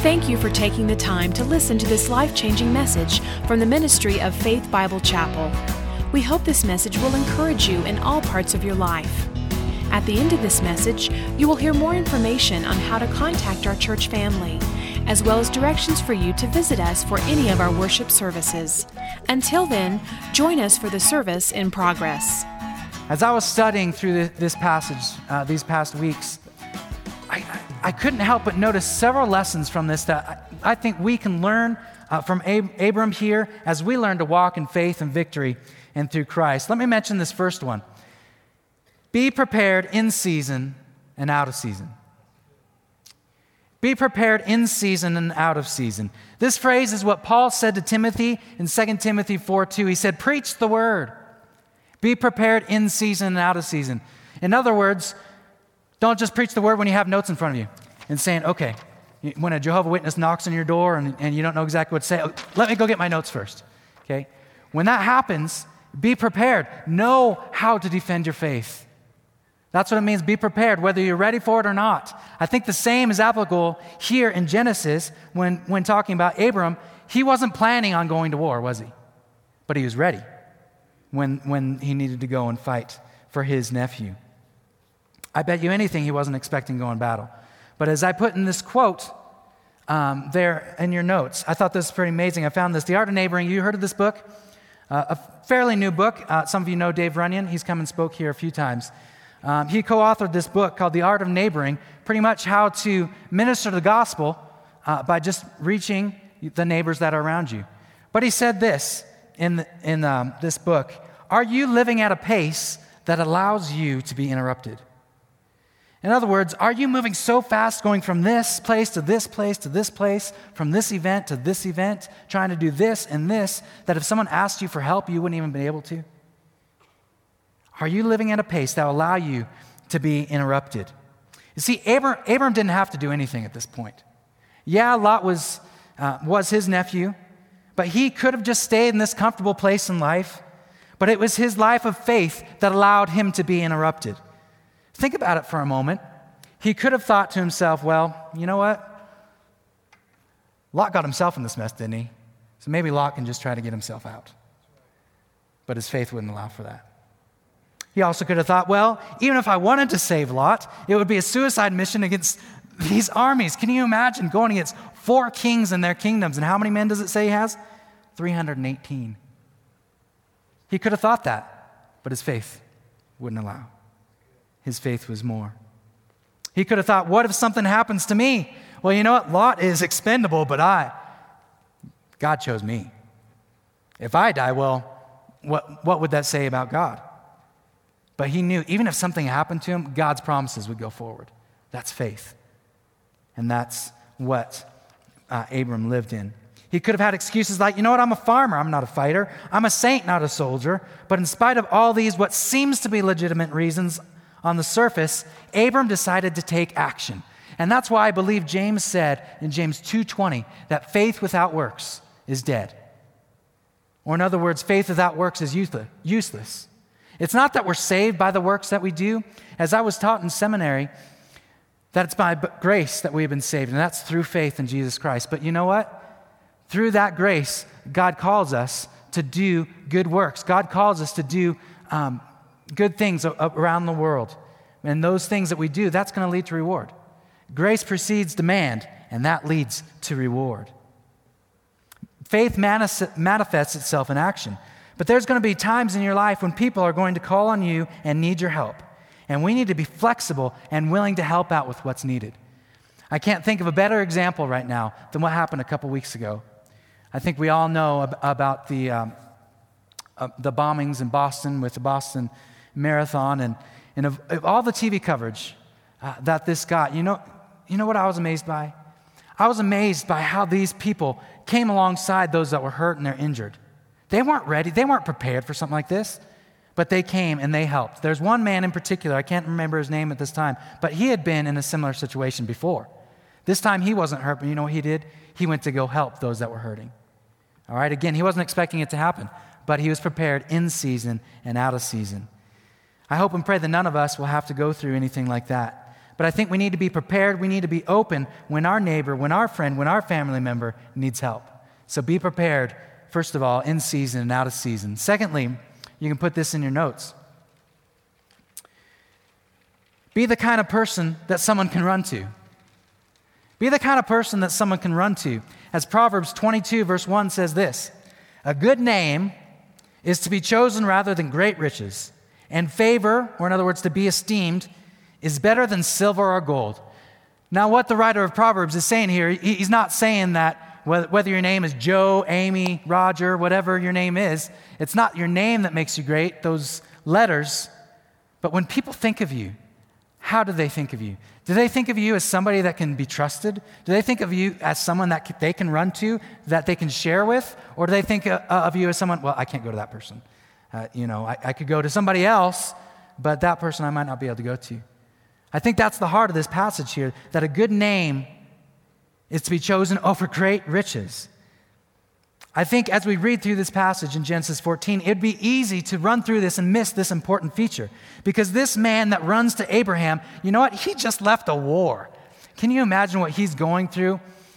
Thank you for taking the time to listen to this life-changing message from the ministry of Faith Bible Chapel. We hope this message will encourage you in all parts of your life. At the end of this message, you will hear more information on how to contact our church family, as well as directions for you to visit us for any of our worship services. Until then, join us for the service in progress. As I was studying through this passage these past weeks, I couldn't help but notice several lessons from this that I think we can learn from Abram here as we learn to walk in faith and victory and through Christ. Let me mention this first one. Be prepared in season and out of season. Be prepared in season and out of season. This phrase is what Paul said to Timothy in 2 Timothy 4:2. He said, preach the word. Be prepared in season and out of season. In other words, don't just preach the word when you have notes in front of you and saying, okay, when a Jehovah's Witness knocks on your door and you don't know exactly what to say, let me go get my notes first, okay? When that happens, be prepared. Know how to defend your faith. That's what it means, be prepared, whether you're ready for it or not. I think the same is applicable here in Genesis when talking about Abram. He wasn't planning on going to war, was he? But he was ready when he needed to go and fight for his nephew. I bet you anything he wasn't expecting to go in battle. But as I put in this quote there in your notes, I thought this was pretty amazing. I found this, The Art of Neighboring. You heard of this book? A fairly new book. Some of you know Dave Runyon. He's come and spoke here a few times. He co-authored this book called The Art of Neighboring, pretty much how to minister the gospel by just reaching the neighbors that are around you. But he said this in this book: are you living at a pace that allows you to be interrupted? In other words, are you moving so fast, going from this place to this place to this place, from this event to this event, trying to do this and this, that if someone asked you for help, you wouldn't even be able to? Are you living at a pace that will allow you to be interrupted? You see, Abram didn't have to do anything at this point. Yeah, Lot was his nephew, but he could have just stayed in this comfortable place in life, but it was his life of faith that allowed him to be interrupted. Think about it for a moment. He could have thought to himself, well, you know what? Lot got himself in this mess, didn't he? So maybe Lot can just try to get himself out. But his faith wouldn't allow for that. He also could have thought, well, even if I wanted to save Lot, it would be a suicide mission against these armies. Can you imagine going against 4 kings and their kingdoms? And how many men does it say he has? 318. He could have thought that, but his faith wouldn't allow. His faith was more. He could have thought, what if something happens to me? Well, you know what? Lot is expendable, but God chose me. If I die, well, what would that say about God? But he knew even if something happened to him, God's promises would go forward. That's faith. And that's what Abram lived in. He could have had excuses like, you know what, I'm a farmer, I'm not a fighter. I'm a saint, not a soldier. But in spite of all these, what seems to be legitimate reasons on the surface, Abram decided to take action. And that's why I believe James said in James 2:20 that faith without works is dead. Or in other words, faith without works is useless. It's not that we're saved by the works that we do. As I was taught in seminary, that it's by grace that we have been saved, and that's through faith in Jesus Christ. But you know what? Through that grace, God calls us to do good works. God calls us to do good things around the world. And those things that we do, that's going to lead to reward. Grace precedes demand, and that leads to reward. Faith manifests itself in action. But there's going to be times in your life when people are going to call on you and need your help. And we need to be flexible and willing to help out with what's needed. I can't think of a better example right now than what happened a couple weeks ago. I think we all know about the bombings in Boston with the Boston Marathon and of all the TV coverage that this got. You know what I was amazed by? I was amazed by how these people came alongside those that were hurt and they're injured. They weren't ready. They weren't prepared for something like this, but they came and they helped. There's one man in particular, I can't remember his name at this time, but he had been in a similar situation before. This time he wasn't hurt, but you know what he did? He went to go help those that were hurting. All right, again, he wasn't expecting it to happen, but he was prepared in season and out of season. I hope and pray that none of us will have to go through anything like that. But I think we need to be prepared. We need to be open when our neighbor, when our friend, when our family member needs help. So be prepared, first of all, in season and out of season. Secondly, you can put this in your notes. Be the kind of person that someone can run to. Be the kind of person that someone can run to. As Proverbs 22, verse 1 says this, a good name is to be chosen rather than great riches, and favor, or in other words, to be esteemed, is better than silver or gold. Now, what the writer of Proverbs is saying here, he's not saying that whether your name is Joe, Amy, Roger, whatever your name is, it's not your name that makes you great, those letters, but when people think of you, how do they think of you? Do they think of you as somebody that can be trusted? Do they think of you as someone that they can run to, that they can share with? Or do they think of you as someone, well, I can't go to that person. I could go to somebody else, but that person I might not be able to go to. I think that's the heart of this passage here, that a good name is to be chosen over great riches. I think as we read through this passage in Genesis 14, it'd be easy to run through this and miss this important feature. Because this man that runs to Abraham, you know what? He just left a war. Can you imagine what he's going through?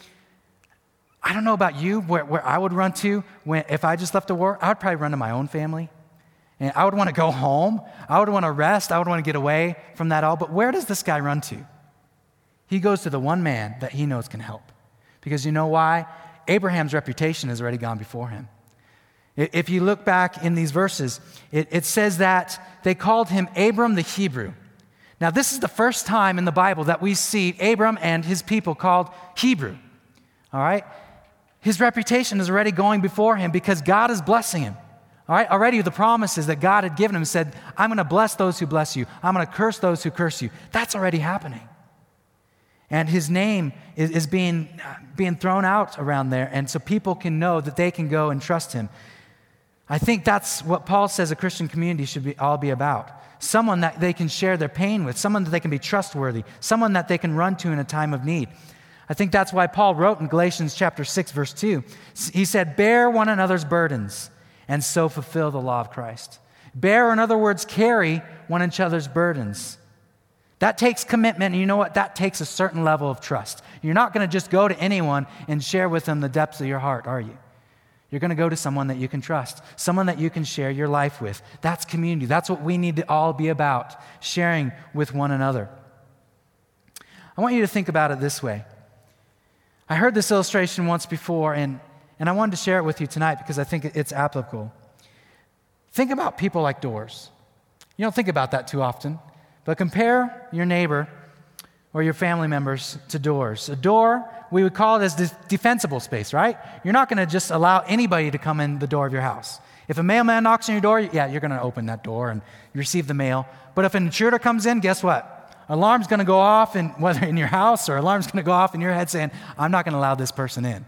I don't know about you, where I would run to if I just left a war. I would probably run to my own family. And I would want to go home. I would want to rest. I would want to get away from that all. But where does this guy run to? He goes to the one man that he knows can help. Because you know why? Abraham's reputation has already gone before him. If you look back in these verses, it says that they called him Abram the Hebrew. Now, this is the first time in the Bible that we see Abram and his people called Hebrew. All right? His reputation is already going before him because God is blessing him. All right? Already the promises that God had given him said, I'm going to bless those who bless you. I'm going to curse those who curse you. That's already happening. And his name is being thrown out around there, and so people can know that they can go and trust him. I think that's what Paul says a Christian community should all be about. Someone that they can share their pain with, someone that they can be trustworthy, someone that they can run to in a time of need. I think that's why Paul wrote in Galatians chapter 6, verse 2, he said, bear one another's burdens and so fulfill the law of Christ. Bear, in other words, carry one another's burdens. That takes commitment, and you know what? That takes a certain level of trust. You're not going to just go to anyone and share with them the depths of your heart, are you? You're going to go to someone that you can trust, someone that you can share your life with. That's community. That's what we need to all be about, sharing with one another. I want you to think about it this way. I heard this illustration once before, and I wanted to share it with you tonight because I think it's applicable. Think about people like doors. You don't think about that too often. But compare your neighbor or your family members to doors. A door, we would call it as defensible space, right? You're not going to just allow anybody to come in the door of your house. If a mailman knocks on your door, yeah, you're going to open that door and you receive the mail. But if an intruder comes in, guess what? Alarm's going to go off, whether in your house or alarm's going to go off in your head saying, I'm not going to allow this person in.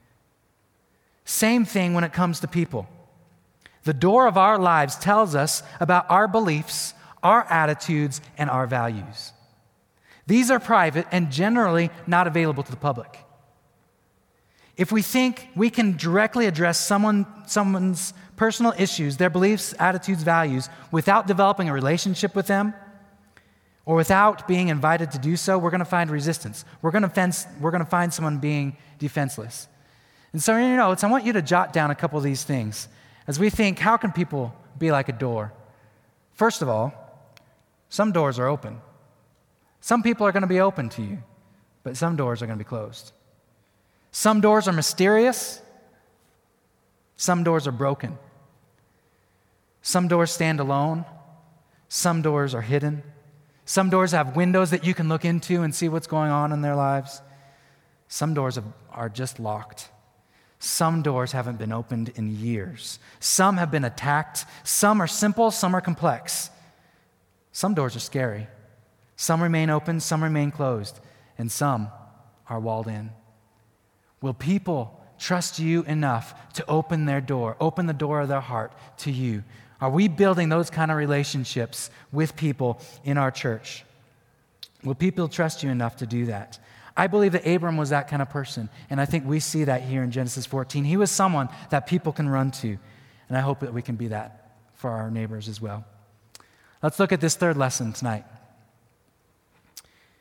Same thing when it comes to people. The door of our lives tells us about our beliefs, our attitudes, and our values. These are private and generally not available to the public. If we think we can directly address someone's personal issues, their beliefs, attitudes, values, without developing a relationship with them, or without being invited to do so, we're going to find resistance. We're going to find someone being defenseless. And so in your notes, I want you to jot down a couple of these things as we think, how can people be like a door? First of all, some doors are open. Some people are going to be open to you, but some doors are going to be closed. Some doors are mysterious. Some doors are broken. Some doors stand alone. Some doors are hidden. Some doors have windows that you can look into and see what's going on in their lives. Some doors are just locked. Some doors haven't been opened in years. Some have been attacked. Some are simple. Some are complex. Some doors are scary. Some remain open, some remain closed, and some are walled in. Will people trust you enough to open the door of their heart to you? Are we building those kind of relationships with people in our church? Will people trust you enough to do that? I believe that Abram was that kind of person, and I think we see that here in Genesis 14. He was someone that people can run to, and I hope that we can be that for our neighbors as well. Let's look at this third lesson tonight.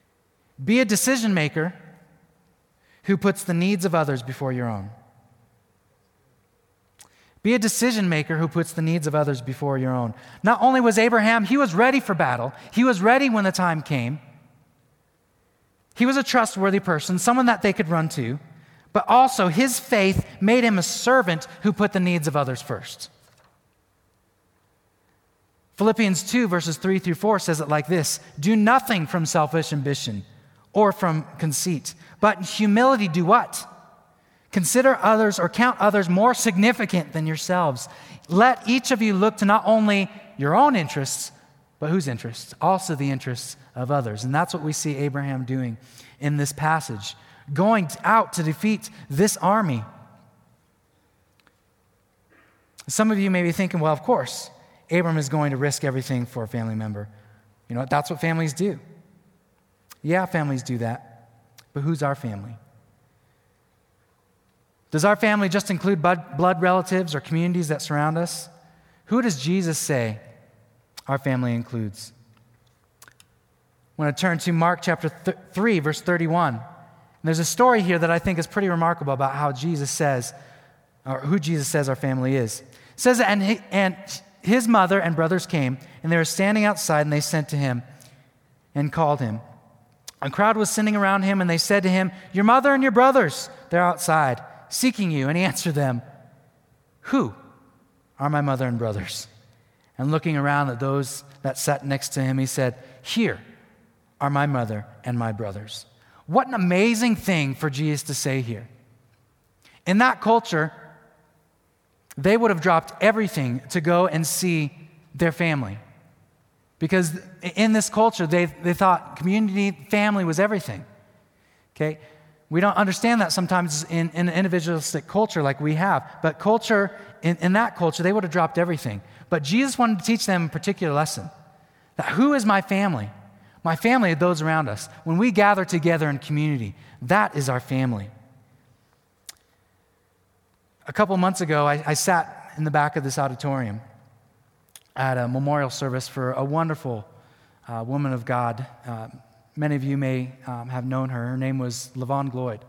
Be a decision maker who puts the needs of others before your own. Be a decision maker who puts the needs of others before your own. Not only was Abraham, he was ready for battle. He was ready when the time came. He was a trustworthy person, someone that they could run to. But also, his faith made him a servant who put the needs of others first. Philippians 2, verses 3 through 4 says it like this: do nothing from selfish ambition or from conceit, but in humility do what? Consider others or count others more significant than yourselves. Let each of you look to not only your own interests, but whose interests? Also the interests of others. And that's what we see Abraham doing in this passage, going out to defeat this army. Some of you may be thinking, well, of course, Abram is going to risk everything for a family member. You know, that's what families do. Yeah, families do that. But who's our family? Does our family just include blood relatives or communities that surround us? Who does Jesus say our family includes? I want to turn to Mark chapter 3, verse 31. And there's a story here that I think is pretty remarkable about how Jesus says, or who Jesus says our family is. It says that, and his mother and brothers came, and they were standing outside, and they sent to him and called him. A crowd was sitting around him, and they said to him, your mother and your brothers, they're outside, seeking you. And he answered them, who are my mother and brothers? And looking around at those that sat next to him, he said, here are my mother and my brothers. What an amazing thing for Jesus to say here. In that culture, they would have dropped everything to go and see their family. Because in this culture, they thought community, family was everything. Okay? We don't understand that sometimes in an individualistic culture like we have. But culture, in that culture, they would have dropped everything. But Jesus wanted to teach them a particular lesson. That who is my family? My family are those around us. When we gather together in community, that is our family. A couple months ago, I sat in the back of this auditorium at a memorial service for a wonderful woman of God. Many of you may have known her. Her name was Lavon Gloyd.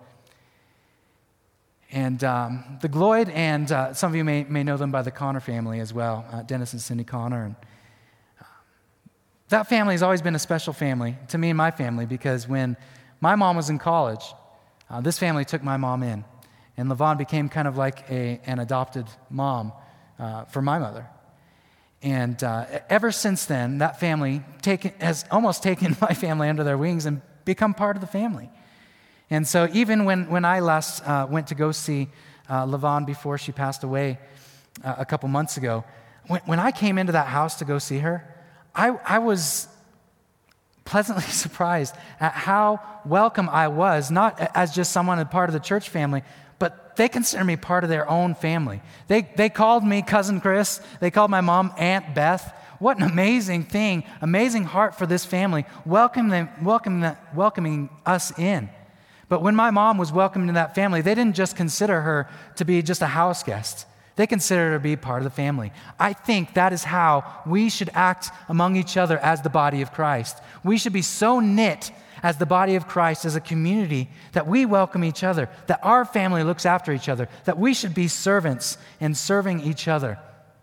And the Gloyd, and some of you may know them by the Connor family as well, Dennis and Cindy Connor. And that family has always been a special family to me and my family, because when my mom was in college, this family took my mom in. And Lavon became kind of like an adopted mom for my mother. And ever since then, that family has almost taken my family under their wings and become part of the family. And so even when I last went to go see Lavon before she passed away a couple months ago, when I came into that house to go see her, I was pleasantly surprised at how welcome I was, not as just someone a part of the church family, but they consider me part of their own family. They called me Cousin Chris. They called my mom Aunt Beth. What an amazing thing, amazing heart for this family, welcoming us in. But when my mom was welcomed into that family, they didn't just consider her to be just a house guest. They consider her to be part of the family. I think that is how we should act among each other as the body of Christ. We should be so knit as the body of Christ, as a community, that we welcome each other, that our family looks after each other, that we should be servants and serving each other.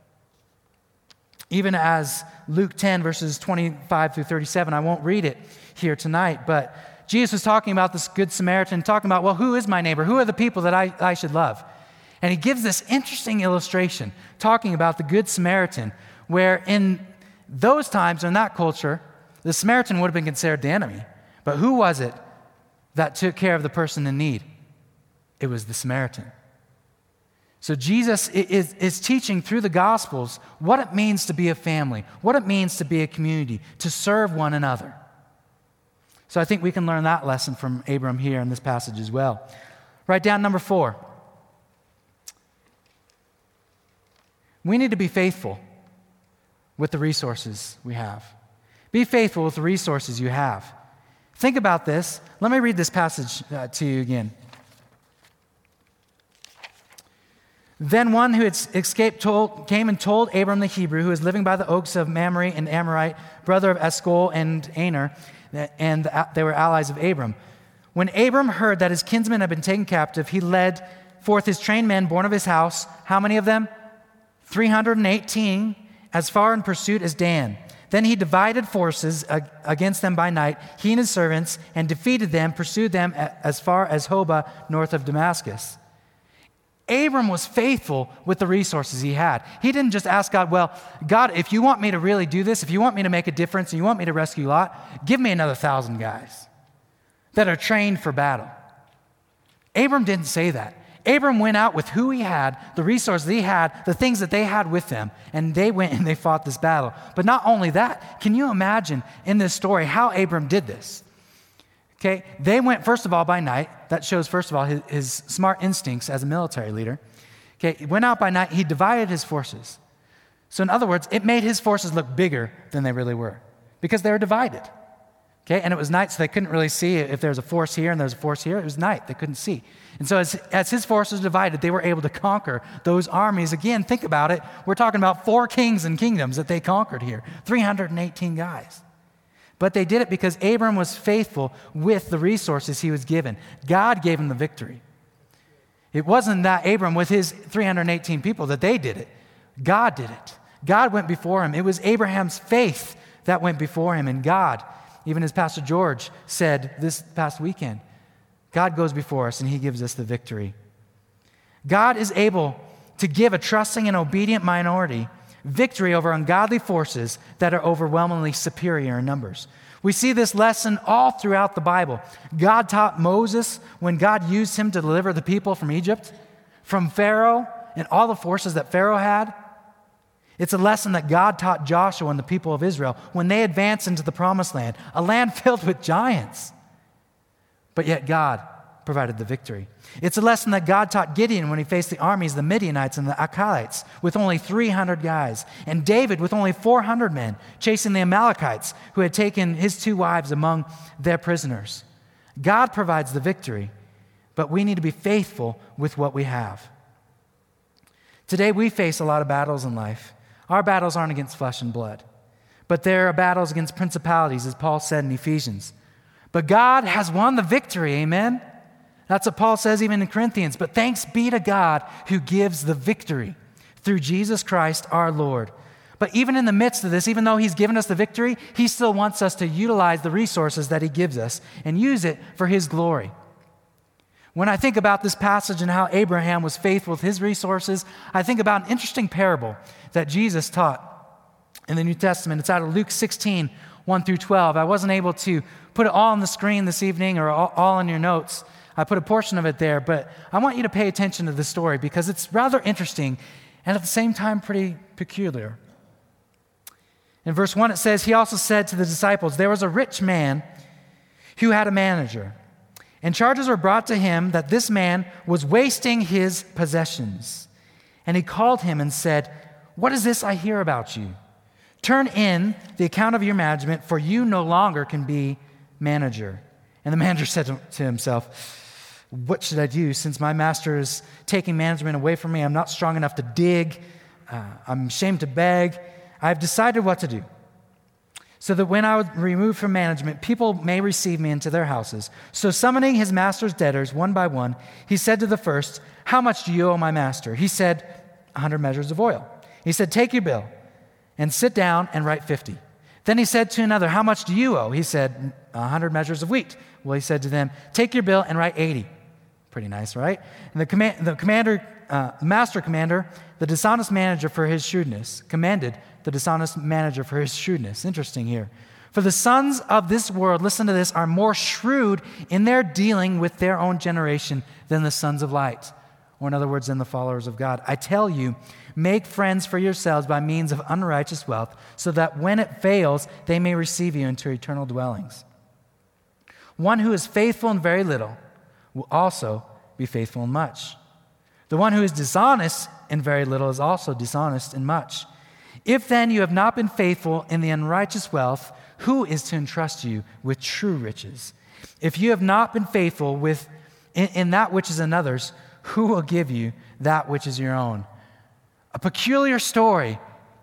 Even as Luke 10, verses 25 through 37, I won't read it here tonight, but Jesus was talking about this Good Samaritan, talking about, well, who is my neighbor? Who are the people that I should love? And he gives this interesting illustration, talking about the Good Samaritan, where in those times, in that culture, the Samaritan would have been considered the enemy. But who was it that took care of the person in need? It was the Samaritan. So Jesus is teaching through the Gospels what it means to be a family, what it means to be a community, to serve one another. So I think we can learn that lesson from Abram here in this passage as well. Write down number 4. We need to be faithful with the resources we have. Be faithful with the resources you have. Think about this. Let me read this passage to you again. Then one who had escaped came and told Abram the Hebrew, who was living by the oaks of Mamre and Amorite, brother of Eshcol and Aner, and they were allies of Abram. When Abram heard that his kinsmen had been taken captive, he led forth his trained men born of his house. How many of them? 318, as far in pursuit as Dan. Then he divided forces against them by night, he and his servants, and defeated them, pursued them as far as Hobah, north of Damascus. Abram was faithful with the resources he had. He didn't just ask God, well, God, if you want me to really do this, if you want me to make a difference, and you want me to rescue Lot, give me another 1,000 guys that are trained for battle. Abram didn't say that. Abram went out with who he had, the resources he had, the things that they had with them, and they went and they fought this battle. But not only that, can you imagine in this story how Abram did this? Okay, they went, first of all, by night. That shows, first of all, his smart instincts as a military leader. Okay, he went out by night. He divided his forces. So in other words, it made his forces look bigger than they really were because they were divided. Okay, and it was night, so they couldn't really see if there's a force here and there's a force here. It was night. They couldn't see. And so as his forces divided, they were able to conquer those armies. Again, think about it. We're talking about 4 kings and kingdoms that they conquered here, 318 guys. But they did it because Abram was faithful with the resources he was given. God gave him the victory. It wasn't that Abram with his 318 people that they did it. God did it. God went before him. It was Abraham's faith that went before him, and God, even as Pastor George said this past weekend, God goes before us and he gives us the victory. God is able to give a trusting and obedient minority victory over ungodly forces that are overwhelmingly superior in numbers. We see this lesson all throughout the Bible. God taught Moses when God used him to deliver the people from Egypt, from Pharaoh and all the forces that Pharaoh had. It's a lesson that God taught Joshua and the people of Israel when they advanced into the promised land, a land filled with giants. But yet God provided the victory. It's a lesson that God taught Gideon when he faced the armies, the Midianites and the Akalites, with only 300 guys, and David with only 400 men, chasing the Amalekites who had taken his 2 wives among their prisoners. God provides the victory, but we need to be faithful with what we have. Today we face a lot of battles in life. Our battles aren't against flesh and blood, but there are battles against principalities, as Paul said in Ephesians. But God has won the victory, amen? That's what Paul says even in Corinthians. But thanks be to God who gives the victory through Jesus Christ our Lord. But even in the midst of this, even though he's given us the victory, he still wants us to utilize the resources that he gives us and use it for his glory. When I think about this passage and how Abraham was faithful with his resources, I think about an interesting parable that Jesus taught in the New Testament. It's out of Luke 16, 1 through 12. I wasn't able to put it all on the screen this evening or all in your notes. I put a portion of it there, but I want you to pay attention to this story because it's rather interesting and at the same time pretty peculiar. In verse 1 it says, he also said to the disciples, there was a rich man who had a manager, and charges were brought to him that this man was wasting his possessions. And he called him and said, what is this I hear about you? Turn in the account of your management, for you no longer can be manager. And the manager said to himself, what should I do since my master is taking management away from me? I'm not strong enough to dig. I'm ashamed to beg. I've decided what to do, so that when I would remove from management, people may receive me into their houses. So summoning his master's debtors one by one, he said to the first, how much do you owe my master? He said, 100 measures of oil. He said, take your bill and sit down and write 50. Then he said to another, how much do you owe? He said, 100 measures of wheat. Well, he said to them, take your bill and write 80. Pretty nice, right? And the master commander, the dishonest manager for his shrewdness, commended the dishonest manager for his shrewdness. Interesting here. For the sons of this world, listen to this, are more shrewd in their dealing with their own generation than the sons of light, or in other words, than the followers of God. I tell you, make friends for yourselves by means of unrighteous wealth, so that when it fails, they may receive you into eternal dwellings. One who is faithful in very little will also be faithful in much. The one who is dishonest in very little is also dishonest in much. If then you have not been faithful in the unrighteous wealth, who is to entrust you with true riches? If you have not been faithful in that which is another's, who will give you that which is your own? A peculiar story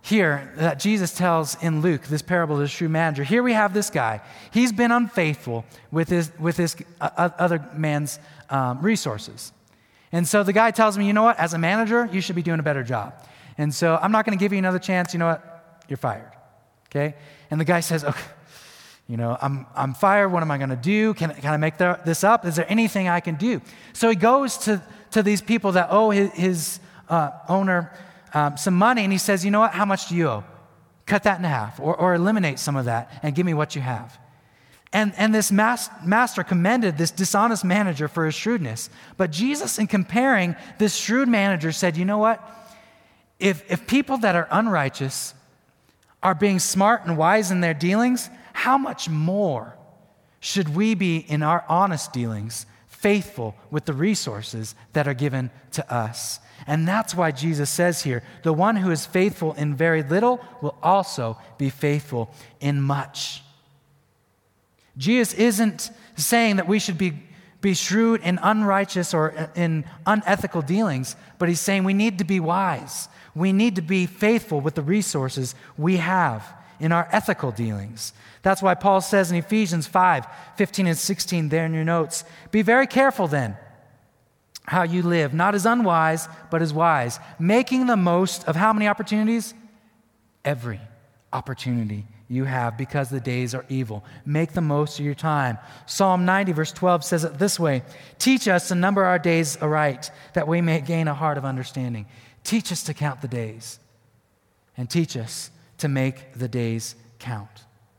here that Jesus tells in Luke, this parable of the shrewd manager. Here we have this guy. He's been unfaithful with his other man's resources. And so the guy tells me, you know what, as a manager, you should be doing a better job. And so I'm not going to give you another chance. You know what, you're fired. Okay? And the guy says, okay, you know, I'm fired. What am I going to do? Can I make this up? Is there anything I can do? So he goes to these people that owe his owner some money, and he says, you know what, how much do you owe? Cut that in half, or eliminate some of that, and give me what you have. And this master commended this dishonest manager for his shrewdness. But Jesus, in comparing this shrewd manager, said, you know what, if people that are unrighteous are being smart and wise in their dealings, how much more should we be in our honest dealings, faithful with the resources that are given to us? And that's why Jesus says here, the one who is faithful in very little will also be faithful in much. Jesus isn't saying that we should be shrewd in unrighteous or in unethical dealings, but he's saying we need to be wise. We need to be faithful with the resources we have in our ethical dealings. That's why Paul says in Ephesians 5:15 and 16 there in your notes, be very careful then how you live, not as unwise, but as wise, making the most of how many opportunities? Every opportunity you have, because the days are evil. Make the most of your time. Psalm 90 verse 12 says it this way, teach us to number our days aright, that we may gain a heart of understanding. Teach us to count the days, and teach us to make the days count.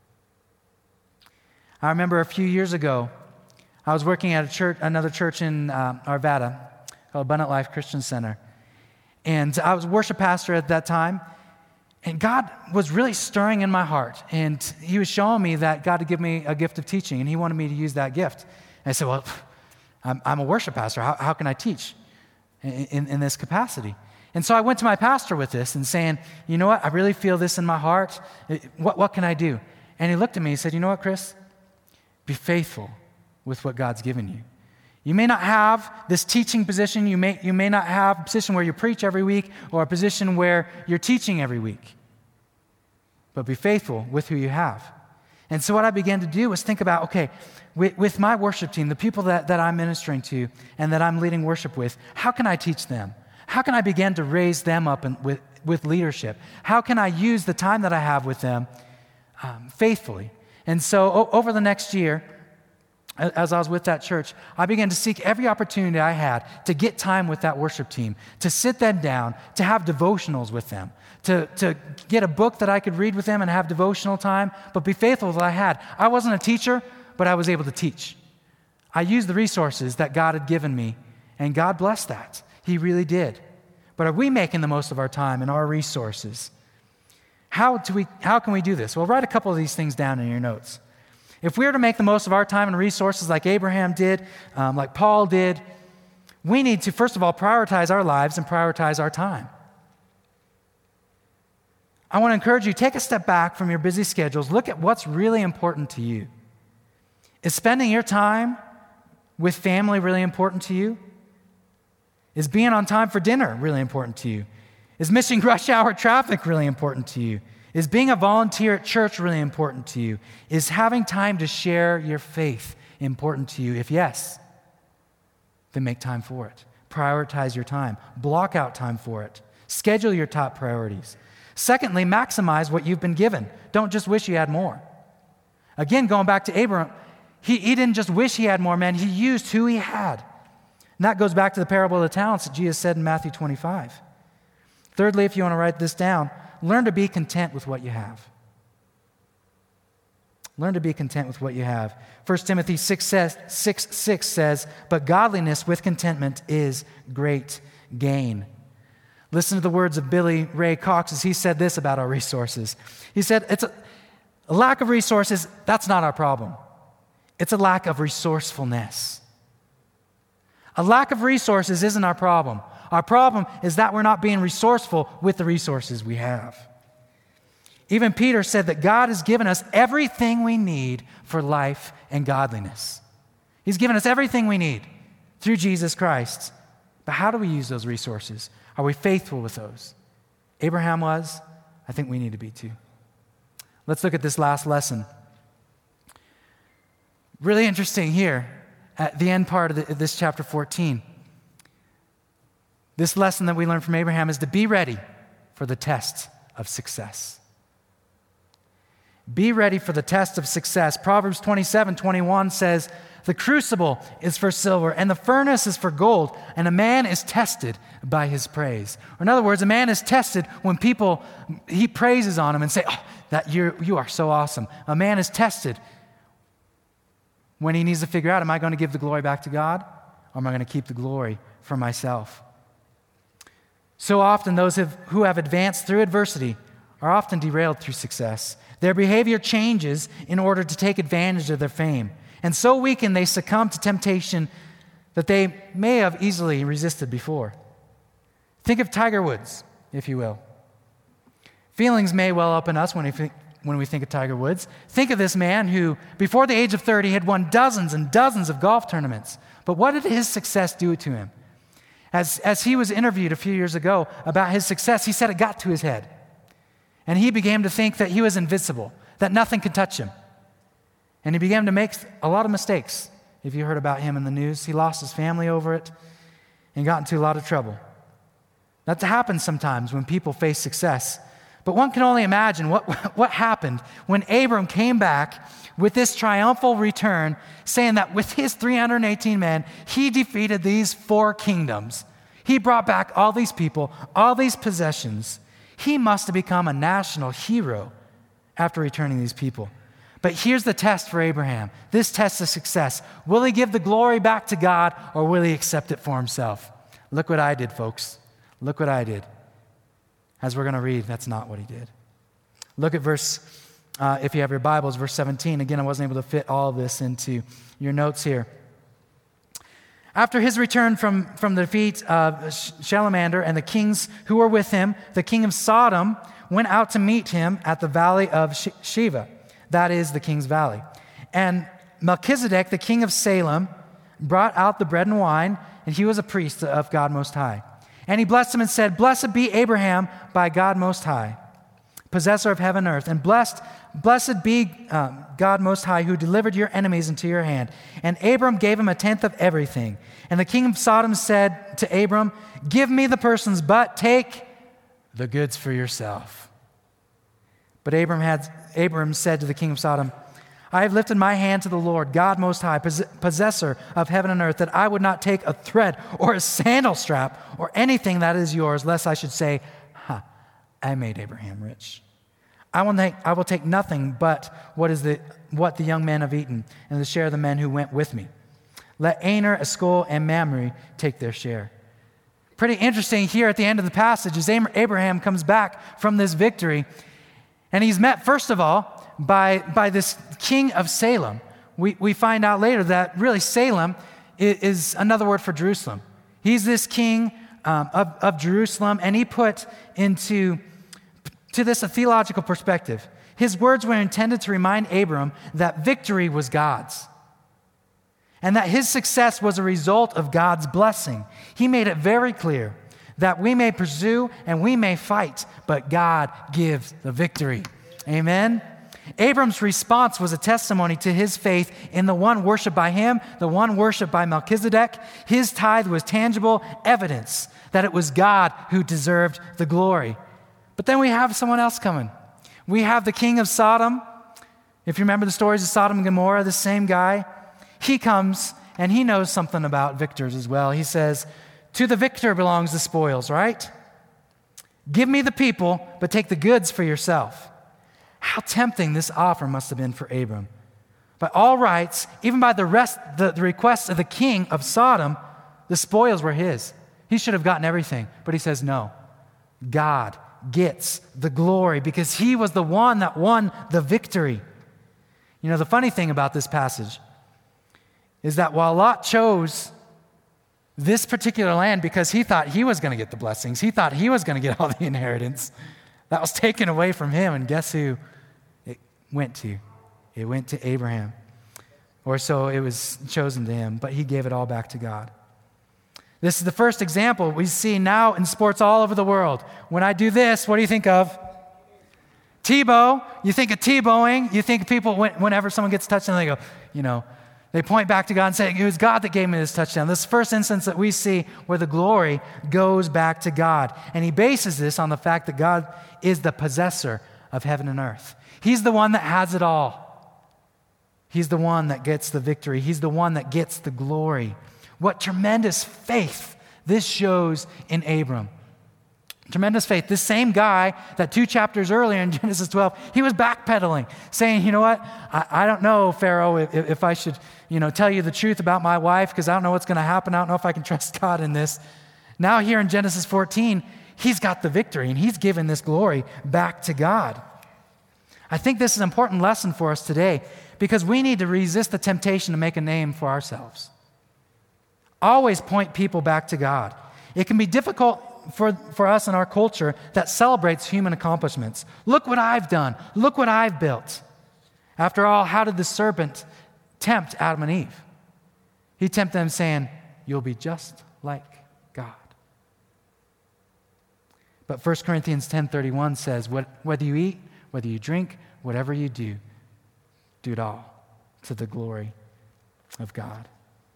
I remember a few years ago, I was working at another church in Arvada called Abundant Life Christian Center. And I was a worship pastor at that time. And God was really stirring in my heart. And he was showing me that God had given me a gift of teaching, and he wanted me to use that gift. And I said, well, I'm a worship pastor. How can I teach in this capacity? And so I went to my pastor with this and saying, you know what, I really feel this in my heart. What can I do? And he looked at me and said, you know what, Chris? Be faithful with what God's given you. You may not have this teaching position. You may not have a position where you preach every week or a position where you're teaching every week. But be faithful with who you have. And so what I began to do was think about, okay, with my worship team, the people that I'm ministering to and that I'm leading worship with, how can I teach them? How can I begin to raise them up with leadership? How can I use the time that I have with them faithfully? And so over the next year, as I was with that church, I began to seek every opportunity I had to get time with that worship team, to sit them down, to have devotionals with them, to get a book that I could read with them and have devotional time, but be faithful that I had. I wasn't a teacher, but I was able to teach. I used the resources that God had given me, and God blessed that. He really did. But are we making the most of our time and our resources? How can we do this? Well, write a couple of these things down in your notes. If we are to make the most of our time and resources like Abraham did, like Paul did, we need to, first of all, prioritize our lives and prioritize our time. I want to encourage you, take a step back from your busy schedules. Look at what's really important to you. Is spending your time with family really important to you? Is being on time for dinner really important to you? Is missing rush hour traffic really important to you? Is being a volunteer at church really important to you? Is having time to share your faith important to you? If yes, then make time for it. Prioritize your time. Block out time for it. Schedule your top priorities. Secondly, maximize what you've been given. Don't just wish you had more. Again, going back to Abraham, he didn't just wish he had more, man. He used who he had. And that goes back to the parable of the talents that Jesus said in Matthew 25. Thirdly, if you want to write this down, learn to be content with what you have. Learn to be content with what you have. 1 Timothy 6:6 says, but godliness with contentment is great gain. Listen to the words of Billy Ray Cox as he said this about our resources. He said, it's a lack of resources, that's not our problem. It's a lack of resourcefulness. A lack of resources isn't our problem. Our problem is that we're not being resourceful with the resources we have. Even Peter said that God has given us everything we need for life and godliness. He's given us everything we need through Jesus Christ. But how do we use those resources? Are we faithful with those? Abraham was. I think we need to be too. Let's look at this last lesson. Really interesting here at the end part of this chapter 14. This lesson that we learn from Abraham is to be ready for the test of success. Be ready for the test of success. Proverbs 27:21 says, the crucible is for silver, and the furnace is for gold, and a man is tested by his praise. Or in other words, a man is tested when people heap praises on him and say, oh, that you are so awesome. A man is tested when he needs to figure out, am I going to give the glory back to God, or am I going to keep the glory for myself? So often those who have advanced through adversity are often derailed through success. Their behavior changes in order to take advantage of their fame. And so weakened, they succumb to temptation that they may have easily resisted before. Think of Tiger Woods, if you will. Feelings may well up in us when we think of Tiger Woods. Think of this man who, before the age of 30, had won dozens and dozens of golf tournaments. But what did his success do to him? As he was interviewed a few years ago about his success, he said it got to his head. And he began to think that he was invincible, that nothing could touch him. And he began to make a lot of mistakes. If you heard about him in the news, he lost his family over it and got into a lot of trouble. That happens sometimes when people face success. But one can only imagine what happened when Abram came back with this triumphal return, saying that with his 318 men, he defeated these 4 kingdoms. He brought back all these people, all these possessions. He must have become a national hero after returning these people. But here's the test for Abraham. This test of success. Will he give the glory back to God, or will he accept it for himself? Look what I did, folks. Look what I did. As we're going to read, that's not what he did. Look at verse, if you have your Bibles, verse 17. Again, I wasn't able to fit all of this into your notes here. After his return from the defeat of Shalmander and the kings who were with him, the king of Sodom went out to meet him at the valley of Sheva. That is the king's valley. And Melchizedek, the king of Salem, brought out the bread and wine, and he was a priest of God Most High. And he blessed him and said, blessed be Abraham by God Most High, possessor of heaven and earth. And blessed be God Most High, who delivered your enemies into your hand. And Abram gave him a tenth of everything. And the king of Sodom said to Abram, give me the persons, but take the goods for yourself. But Abram said to the king of Sodom, I have lifted my hand to the Lord, God Most High, possessor of heaven and earth, that I would not take a thread or a sandal strap or anything that is yours, lest I should say, I made Abraham rich. I will take nothing but what the young men have eaten, and the share of the men who went with me. Let Aner, Eshcol, and Mamre take their share. Pretty interesting here at the end of the passage as Abraham comes back from this victory, and he's met, first of all, by this king of Salem. We find out later that really Salem is another word for Jerusalem. He's this king of Jerusalem, and he put into this a theological perspective. His words were intended to remind Abram that victory was God's, and that his success was a result of God's blessing. He made it very clear that we may pursue and we may fight, but God gives the victory. Amen? Abram's response was a testimony to his faith in the one worshiped by him, the one worshiped by Melchizedek. His tithe was tangible evidence that it was God who deserved the glory. But then we have someone else coming. We have the king of Sodom. If you remember the stories of Sodom and Gomorrah, the same guy, he comes and he knows something about victors as well. He says, to the victor belongs the spoils, right? Give me the people, but take the goods for yourself. How tempting this offer must have been for Abram. By all rights, even by the requests of the king of Sodom, the spoils were his. He should have gotten everything, but he says no. God gets the glory because he was the one that won the victory. You know, the funny thing about this passage is that while Lot chose this particular land because he thought he was going to get the blessings, he thought he was going to get all the inheritance, that was taken away from him, and guess who it went to? It went to Abraham. Or so it was chosen to him, but he gave it all back to God. This is the first example we see now in sports all over the world. When I do this, what do you think of? Tebow, you think of Tebowing, you think people, whenever someone gets a touchdown, they go, they point back to God and say, it was God that gave me this touchdown. This first instance that we see where the glory goes back to God. And he bases this on the fact that God is the possessor of heaven and earth. He's the one that has it all. He's the one that gets the victory. He's the one that gets the glory. What tremendous faith this shows in Abram. Tremendous faith. This same guy that 2 chapters earlier in Genesis 12, he was backpedaling, saying, you know what, I don't know, Pharaoh, if I should, tell you the truth about my wife, because I don't know what's going to happen. I don't know if I can trust God in this. Now here in Genesis 14, he's got the victory, and he's given this glory back to God. I think this is an important lesson for us today, because we need to resist the temptation to make a name for ourselves. Always point people back to God. It can be difficult for us in our culture that celebrates human accomplishments. Look what I've done. Look what I've built. After all, how did the serpent tempt Adam and Eve? He tempted them saying, you'll be just like God. But 1 Corinthians 10:31 says, whether you eat, whether you drink, whatever you do it all to the glory of God.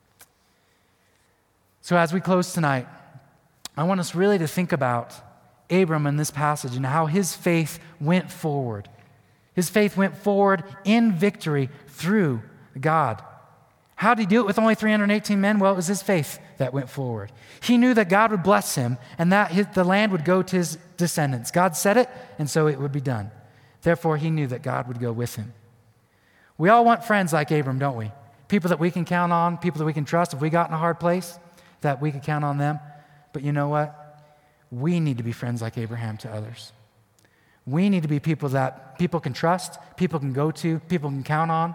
So as we close tonight, I want us really to think about Abram in this passage and how his faith went forward. His faith went forward in victory through God. How did he do it with only 318 men? Well, it was his faith that went forward. He knew that God would bless him and that the land would go to his descendants. God said it, and so it would be done. Therefore, he knew that God would go with him. We all want friends like Abram, don't we? People that we can count on, people that we can trust. If we got in a hard place, that we could count on them. But you know what? We need to be friends like Abraham to others. We need to be people that people can trust, people can go to, people can count on.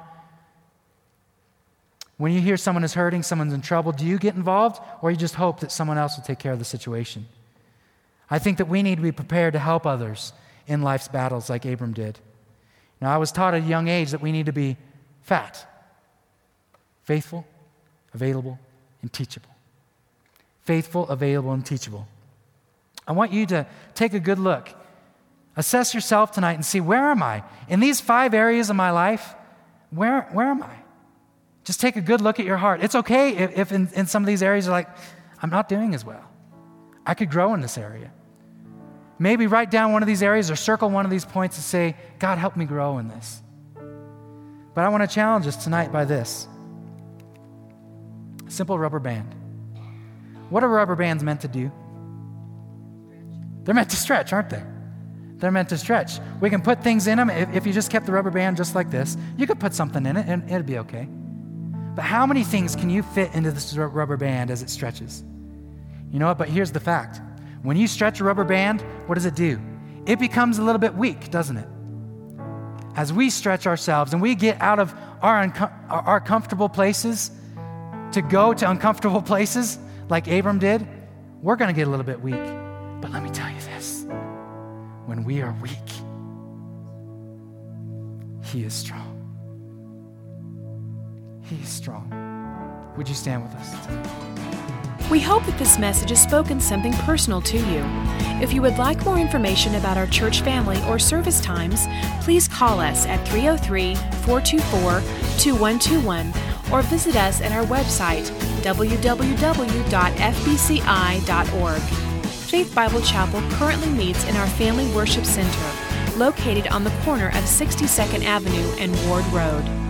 When you hear someone is hurting, someone's in trouble, do you get involved, or you just hope that someone else will take care of the situation? I think that we need to be prepared to help others in life's battles like Abram did. Now, I was taught at a young age that we need to be fat, faithful, available, and teachable. Faithful, available, and teachable. I want you to take a good look. Assess yourself tonight and see, where am I? In these 5 areas of my life, where am I? Just take a good look at your heart. It's okay if in some of these areas you're like, I'm not doing as well. I could grow in this area. Maybe write down one of these areas or circle one of these points and say, God, help me grow in this. But I want to challenge us tonight by this. A simple rubber band. What are rubber bands meant to do? They're meant to stretch, aren't they? They're meant to stretch. We can put things in them. If you just kept the rubber band just like this, you could put something in it and it'd be okay. But how many things can you fit into this rubber band as it stretches? You know what? But here's the fact. When you stretch a rubber band, what does it do? It becomes a little bit weak, doesn't it? As we stretch ourselves and we get out of our comfortable places to go to uncomfortable places like Abram did, we're going to get a little bit weak. But let me tell you this. When we are weak, He is strong. He is strong. Would you stand with us? We hope that this message has spoken something personal to you. If you would like more information about our church family or service times, please call us at 303-424-2121 or visit us at our website, www.fbci.org. Faith Bible Chapel currently meets in our Family Worship Center, located on the corner of 62nd Avenue and Ward Road.